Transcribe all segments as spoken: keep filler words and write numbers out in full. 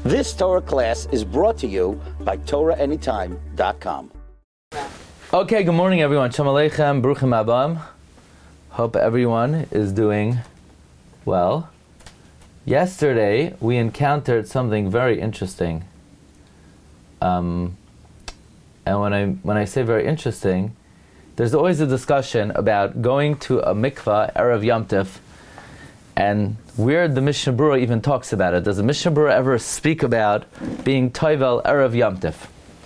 This Torah class is brought to you by Torah Anytime dot com. Okay, good morning everyone. Shalom Aleichem, Bruchim Abam. Hope everyone is doing well. Yesterday we encountered something very interesting. Um, and when I when I say very interesting, there's always a discussion about going to a mikvah Erev Yom Tif, and where the Mishnah Berurah even talks about it. Does the Mishnah Berurah ever speak about being toivel Erev Yom Tif?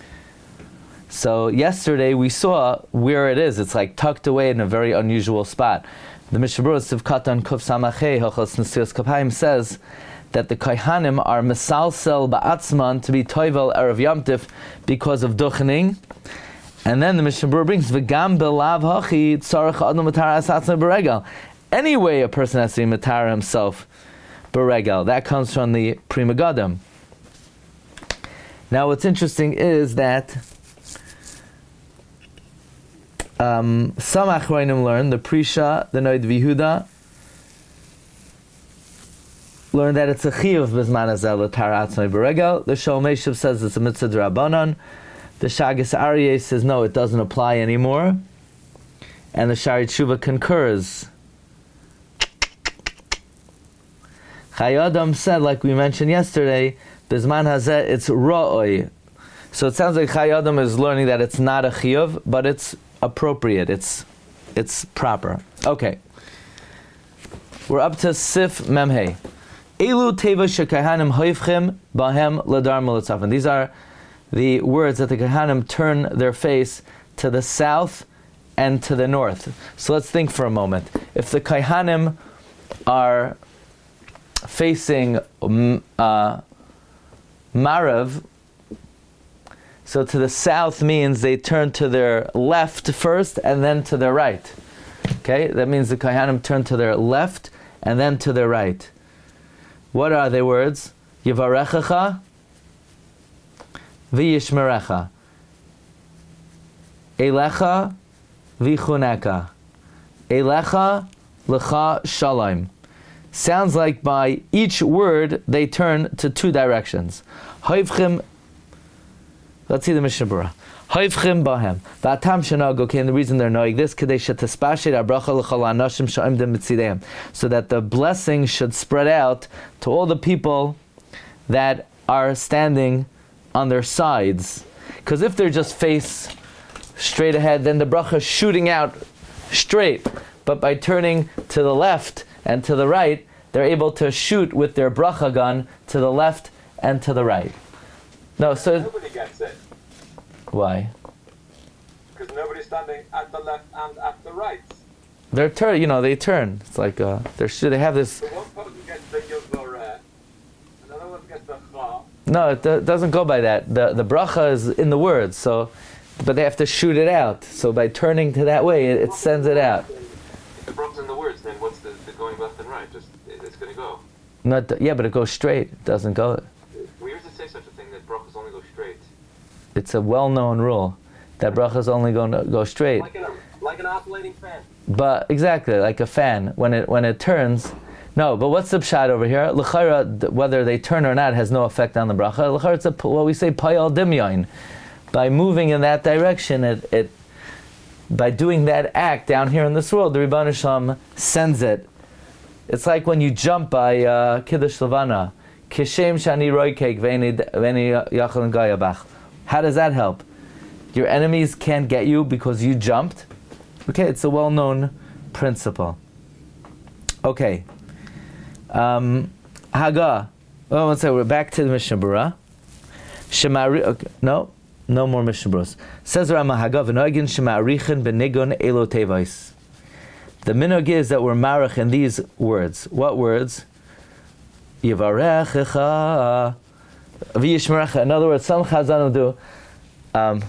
So yesterday we saw where it is. It's like tucked away in a very unusual spot. The Mishnah Berurah Sivkatan Kuf Samachei Hachos Nesios Kapayim says that the Kohanim are mesalsel ba'atzman to be toivel Erev Yom Tif because of duchening. And then the Mishnah Berurah brings v'gam belav hachi tzarech adam matar asatzma beregel. Anyway, a person has to be matar himself beregel. That comes from the Pri Megadim. Now, what's interesting is that um, some Achronim learn, the Prisha, the Noid Vihuda, learn that it's a chiyuv b'zman hazeh l'tar atzmai beregel. The Shalom Meshuv says it's a mitzvah d'Rabbanan. The Shagas Aryeh says no, it doesn't apply anymore. And the Shari Tshuva concurs. Chai Adam said, like we mentioned yesterday, b'zman hazeh it's ra'oi. So it sounds like Chai Adam is learning that it's not a chiyuv, but it's appropriate. It's it's proper. Okay. We're up to Sif Memhei. Elu teva shekahanim hoifchim bahem ladar mulatzafin. These are the words that the Kohanim turn their face to the south and to the north. So let's think for a moment. If the Kohanim are facing uh, Marav, so to the south means they turn to their left first and then to their right. Okay, that means the Kohanim turn to their left and then to their right. What are the words? Yivarechacha v'yishmerecha. Elecha v'chuneka. Elecha lecha shalom. Sounds like by each word they turn to two directions. Hoivchim. Let's see the Mishnah Berurah. Hoivchim bahem. V'atam shenag. Okay, and the reason they're knowing this, kadei shetaspashir abracha l'chol anashim sha'imdim mitzideim, so that the blessing should spread out to all the people that are standing on their sides. Because if they're just face straight ahead, then the bracha is shooting out straight. But by turning to the left and to the right, they're able to shoot with their bracha gun to the left and to the right. No, so nobody gets it. Why? Because nobody's standing at the left and at the right. They're turn, you know, they turn. It's like uh, they're they have this. So one person gets the Yuzoreh, another one gets the Cha. No, it do- doesn't go by that. The the bracha is in the words, so, but they have to shoot it out. So by turning to that way, it, it sends it out. If the bracha's in the words, then what's the, the going left and right? Just it, it's going to go. Not th- yeah, but it goes straight. It doesn't go. Where does it say such a thing that brachas only go straight? It's a well-known rule that brachas only go go straight. Like an like an oscillating fan. But exactly like a fan, when it when it turns. No, but what's the pshat over here? L'chayra, whether they turn or not has no effect on the bracha. L'chayra, it's a, what we say payal dimyain. By moving in that direction, it, it by doing that act down here in this world, the Rebbeinu Shalom sends it. It's like when you jump by uh, Kiddush Levana. Kishem shani roikek v'eni yachal gayabach. How does that help? Your enemies can't get you because you jumped. Okay, it's a well-known principle. Okay. Um, Haga. Oh, let's say we're back to the Mishnah Berurah. Shemari. Okay, no, no more Mishnah Berurahs. Says Rama Haga v'noigin shemarichin b'nigun elo tevais. The minhag is that we're marich in these words. What words? Yivarechecha v'yishmerecha. In other words, some Chazanim do. Um,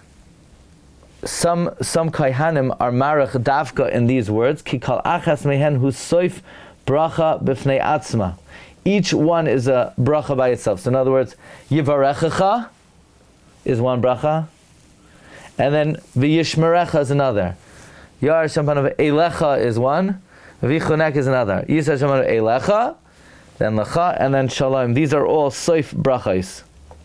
some some Kohanim are marich davka in these words. Ki kal achas mehen hu soif bracha b'fnei atzma. Each one is a bracha by itself. So in other words, Yivarechecha is one bracha, and then v'yishmerecha is another. Yar Shampan of Eilecha is one, Vichunek is another. Yisra Shampan of Eilecha, then lecha, and then shalom. These are all soif brachos.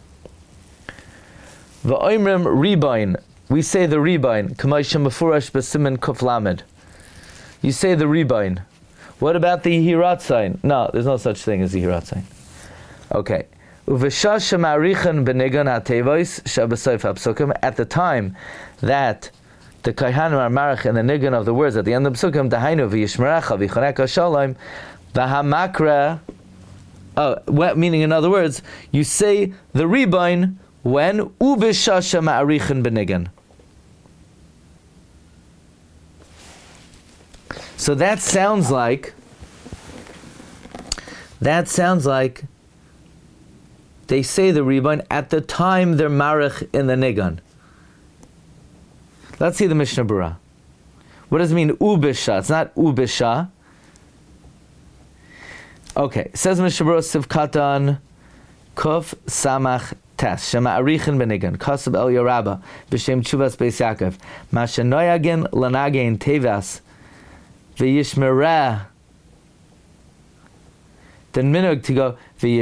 V'oimrim ribain. We say the ribain. K'mayshem mefurash b'simen kuf lamed. You say the ribain. What about the hirat sign? No, there's no such thing as the hirat sign. Okay. Uveshah shemarichan b'nigan ha'tevois shabbosayf ha'psukim. At the time that the kaihanim are marich in the nigan of the words at the end of the psukim, dahainu v'yishmerecha v'choneka shalom v'hamakra. Oh, what, meaning in other words, you say the ribain when uveshah shemarichan b'nigan. So that sounds like, that sounds like they say the ribain at the time they're marich in the nigan. Let's see the Mishnah Berurah. What does it mean ubisha? It's not ubisha. Okay, says Mishnah Berurah Sivkatan Kuf Samach Tes Shema Arichin Benigan Kasab El Yoraba B'Shem Chuvas Beis Yaakov Mashanoyagin Lanagin Tevas V'yishmereh. Then minug to go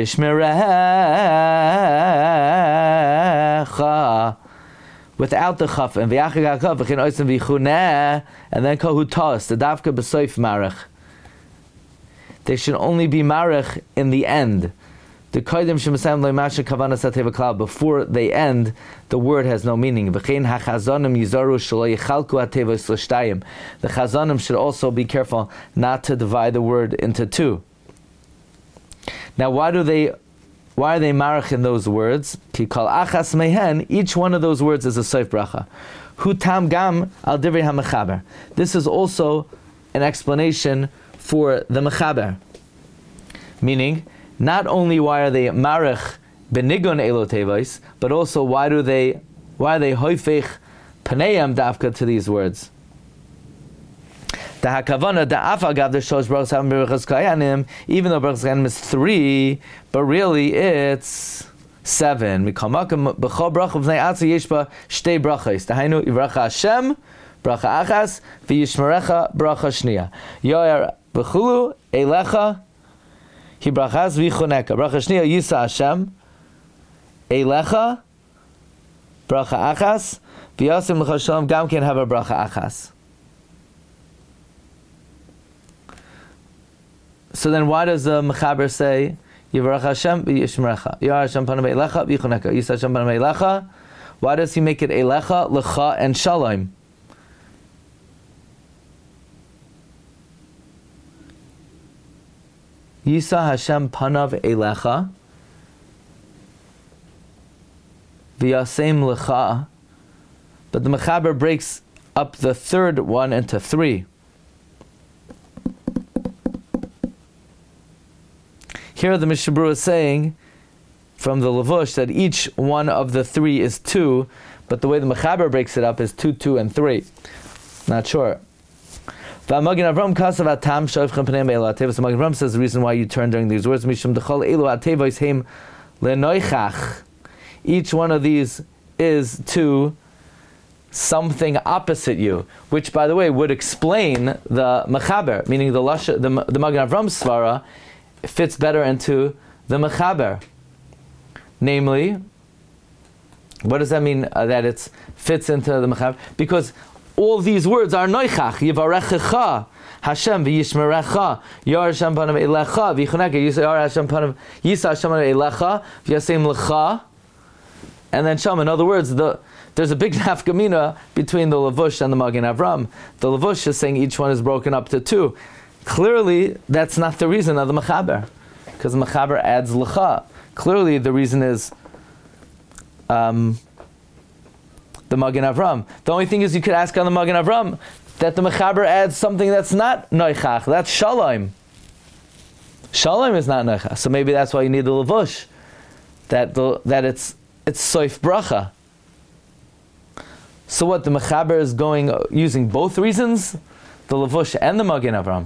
V'yishmerecha without the chaf and v'yachig ha'kav v'chin oisim v'chuneh and then kohutas the davka b'soif marich. They should only be marich in the end. The kodim shemasam le'masha kavana sateva klal. Before they end, the word has no meaning. V'chein hachazonim yizaru shelo yichalku ha'tevos l'shtayim. The chazonim should also be careful not to divide the word into two. Now, why do they? Why are they marach in those words? Ki kol achas mehen. Each one of those words is a soif bracha. Hu tam gam al divrei hamechaber. This is also an explanation for the mechaber. Meaning, not only why are they marach benigun elo tevos, but also why do they? Why are they hoifech paneyam davka to these words? The hakavana, the afagav, the shows brachas having berachas kayanim, even though berachas kayanim is three, but really it's seven. Mikamakam b'chol bracha v'nei atzi yeshba shtei brachas. Dahainu yivracha Hashem bracha achas v'yishmerecha bracha shniya. Yoyer b'chulu eilecha hi brachas v'choneka. Bracha shniya yisa Hashem eilecha bracha achas v'yasim l'cha shalom gam can have a bracha achas. So then, why does the mechaber say Yivarach Hashem v'yishmerecha? Yar Hashem panav eilecha v'yichoneka. Yisa Hashem panav eilecha. Why does he make it eilecha, lecha, and shalom? Yisa Hashem panav eilecha v'yasem lecha. But the mechaber breaks up the third one into three. Here the Mishnah Berurah is saying from the Levush that each one of the three is two, but the way the Mechaber breaks it up is two, two, and three. Not sure. V'Magen Avram kasav atam shoivchem pnei me'el atevos. Magen Avram says the reason why you turn during these words, mishum dechol elu atevos heim lenoichach. Each one of these is to something opposite you, which, by the way, would explain the Mechaber, meaning the Lasha, the, the Magen Avram svara fits better into the mechaber. Namely, what does that mean uh, that it fits into the mechaber? Because all these words are noichach, yivarechecha, Hashem v'yishmerecha, yar Hashem panav eilecha, v'yichoneka, yar Hashem panav, yisa Hashem panav eilecha, v'yasem lecha, and then Shalom. In other words, the there's a big nafkamina between the Levush and the Magen Avram. The Levush is saying each one is broken up to two. Clearly, that's not the reason of the Mechaber, because the Mechaber adds Lecha. Clearly, the reason is um, the Magen Avram. The only thing is you could ask on the Magen Avram that the Mechaber adds something that's not Noichach, that's Shalom. Shalom is not Noichach, so maybe that's why you need the Levush, that the, that it's it's Soif Bracha. So what, the Mechaber is going, uh, using both reasons? The Levush and the Magen Avram.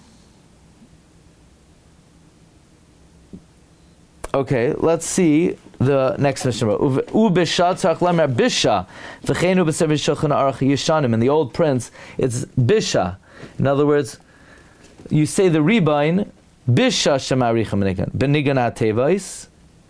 Okay, let's see the next Mishnah. Ubisha tzarich lemer bisha, v'cheinu b'sefer shulchan aruch yishanim. In the old prints, it's bisha. In other words, you say the rebind bisha shemarichim benigan benigan atevais.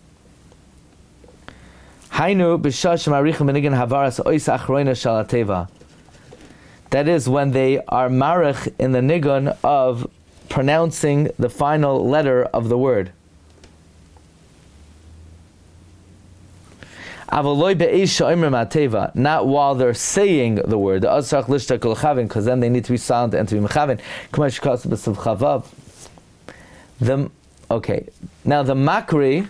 Hainu bisha shemarichim benigan havaras ois achroina shal ateva. That is when they are marich in the nigun of pronouncing the final letter of the word. Not while they're saying the word, because then they need to be silent and to be mechaven. The okay, now the makri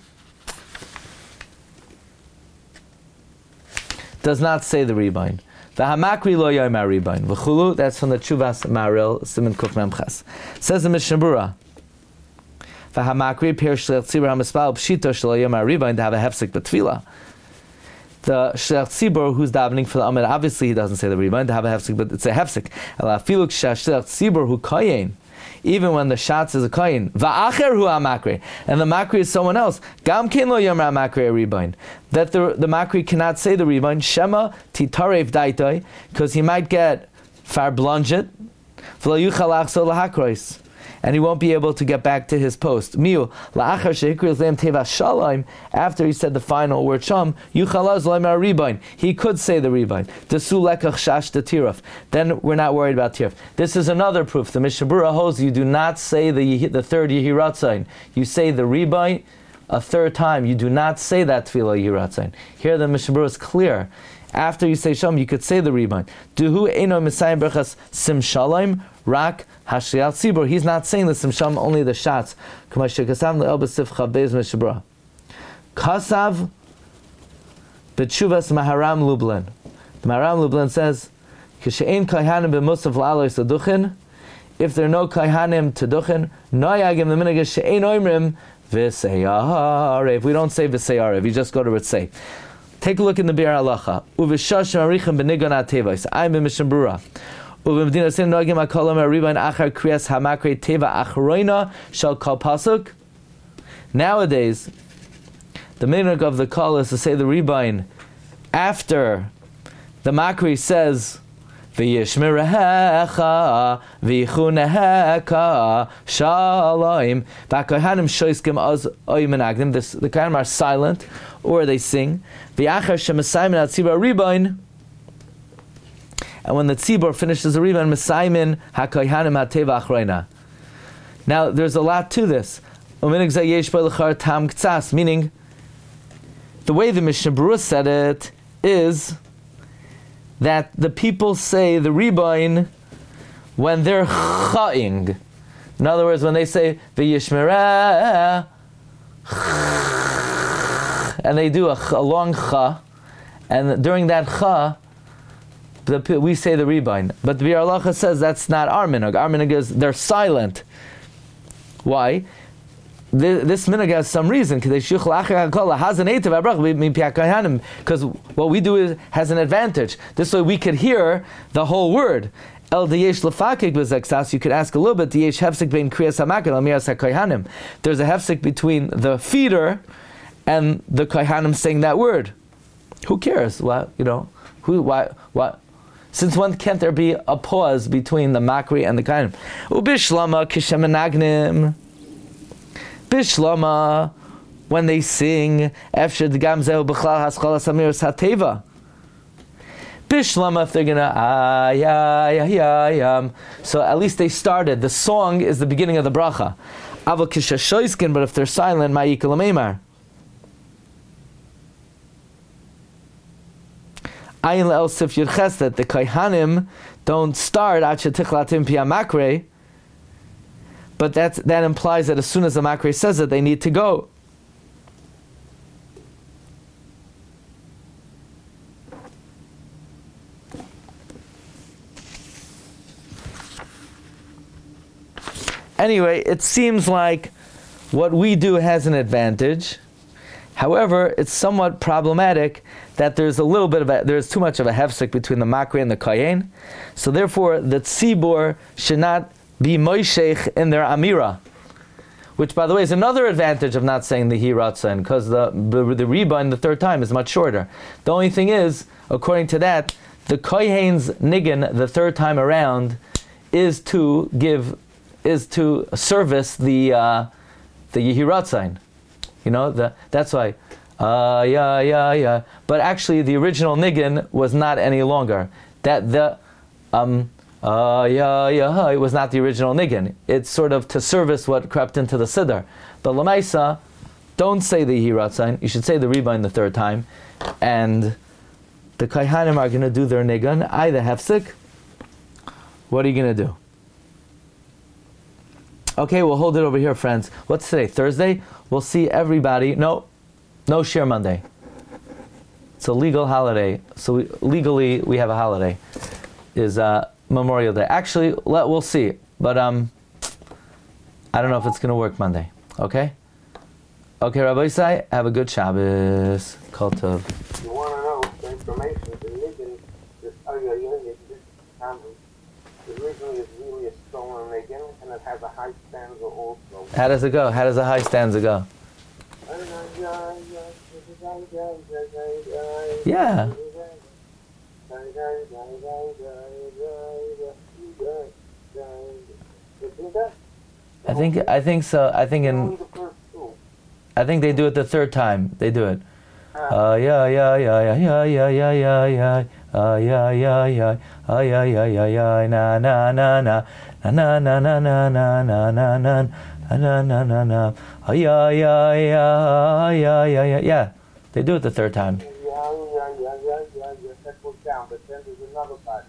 does not say the rebind. The hamakri lo yomer rebind. V'chulu, that's from the Chuvas Maril Siman Kuf Memches. Says the Mishnah Berurah. The hamakri pir shleich tzibur hamispal pshito shelo yomer rebind to have a hefsek betfila. The shleich tzibur who's davening for the amid, obviously he doesn't say the rebind to have a hefsek, but it's a hefsek. Ela afilu shleich tzibur who kayin. Even when the shatz is a kain, va'acher hu amakri, and the makri is someone else. Gam ken lo yomer amakri rebind. That the the makri cannot say the rebind. Shema titarev daitai, because he might get far blunget, v'lo yuchal achzor lahakros, and he won't be able to get back to his post. Miu la'achar shehikri zem teva shalom. After he said the final word sham, yuchalaz loimer rebind. He could say the rebind. Desu lekach shash the tiraf. Then we're not worried about tiraf. This is another proof. The Mishnah Berurah holds you do not say the the third yehiratzain. You say the rebind a third time. You do not say that tefillah yehiratzain. Here the Mishnah Berurah is clear. After you say sham, you could say the rebind. Duhu eino misayim berachas sim shalom rak hashriat tzibur. He's not saying the sim shalom, only the shots. Kasav b'tshuvas Maharam Lublin. The Maharam Lublin says, "Kishein kaihanim b'musav la'alois aduchin." If there are no kaihanim to duchin, noyagim the minhag she'ein oimrim v'seyarev. We don't say v'seyarev. You just go to Ritzei. Take a look in the Biur Halacha. Uv'shash marichim b'nigan atevos. I'm in Mishnah Berurah. Uv'medina sin noagim ha'kolam ha'ribain achar kriyas ha'makrei teva achroina shal kol pasuk. Nowadays, the minhag of the kol is to say the rebind after the makri says v'yishmerecha v'yichunecha shalom. V'akohanim shoiskim az oimenagdim. The kohanim are silent, or they sing. V'achar shemasaymin at tzibur rebind. And when the tzibur finishes the rebind, mesaymin hakohanim hateva achroina. Now, there's a lot to this. Uminag zeh yesh bo l'char tam k'tzas, meaning the way the Mishnah Berurah said it is that the people say the rebind when they're cha'ing. In other words, when they say v'yishmereh, and they do a, a long cha, and during that cha, the, we say the rebind. But the Biur Halacha says that's not our minhag. Our minhag is they're silent. Why? This minhag has some reason, because what we do is has an advantage. This way we could hear the whole word. El diyesh lefakik b'zexas. You could ask a little bit. Diyesh hefsek bein kriyas hamakal amiras hakohanim. There's a hefsek between the feeder and the kohanim saying that word. Who cares? What you know? Who? Why? What? Since when can't there be a pause between the makri and the kohanim? Ubishlama kishemenagnim. Bishlama, when they sing, Efshad Gamzeh B'chlal Haskalas Amiras Hateva. Bishlama, if they're gonna ay ay ay ay um, so at least they started. The song is the beginning of the bracha. Aval Kishashoiskin, but if they're silent, Ma'ikal Ameimar. Ayin Le'el Sif Yud Ches, that the Kaihanim don't start Ad Shetichalatim Pi Amakre. But that's, that implies that as soon as the makri says it, they need to go. Anyway, it seems like what we do has an advantage. However, it's somewhat problematic that there's a little bit of a, there's too much of a hefsek between the makri and the kayin. So therefore, the tzibur should not be moishech in their amira. which, by the way, is another advantage of not saying the Hi Ratzon, because the, the the Reba in the third time is much shorter. The only thing is, according to that, the Kohen's Niggin the third time around is to give, is to service the uh, the Yehi Ratzon. You know, the, that's why. Uh, yeah, yeah, yeah. But actually, the original Niggin was not any longer. That the um. Uh, yeah, yeah, it was not the original niggin. It's sort of to service what crept into the siddur. But Lamaisa, don't say the Hiratzain. You should say the Reba in the third time. And the Kaihanim are going to do their niggin. Either hefsek. What are you going to do? Okay, we'll hold it over here, friends. What's today? Thursday? We'll see everybody. No, no Shir Monday. It's a legal holiday. So we, legally, we have a holiday. Is, uh, Memorial Day. Actually, let, we'll see. But um, I don't know if it's going to work Monday. Okay? Okay, Rabbi Isai, have a good Shabbos. Kol tov. You want to know the information, the niggin, this ayayah, this family, originally is really a stolen niggin, and it has a high stanza also. How does it go? How does the high stanza go? Yeah. I think I think so. I think in I think they do it the third time. They do it. Uh yeah yeah yeah yeah yeah yeah yeah yeah uh yeah yeah yeah uh yeah yeah yeah yeah na na na na na na na na na na na na na na na na uh yeah yeah yeah yeah yeah yeah yeah. They do it the third time. That goes down, but then there's another part.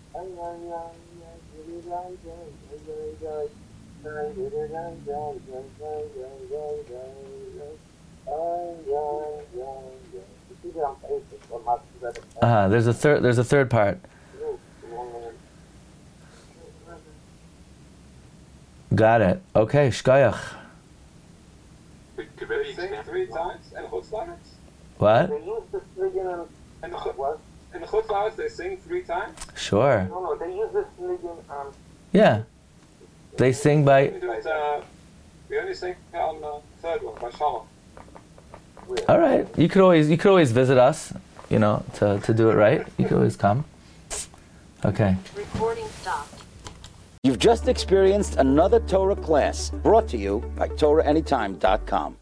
Uh-huh. There's a third. There's a third part. Got it. Okay, shkayach. Could maybe Sing expand three it? times and chutzlaretz. What? They use this niggin And the on chut- what? in the chutzlaretz they sing three times. Sure. No, no, they use this niggin on. Yeah. They sing by. We do it. Uh, we only sing on the third one by Shalom. All right. You could always you could always visit us. You know, to to do it right. You could always come. Okay. Recording stopped. You've just experienced another Torah class brought to you by Torah Anytime dot com.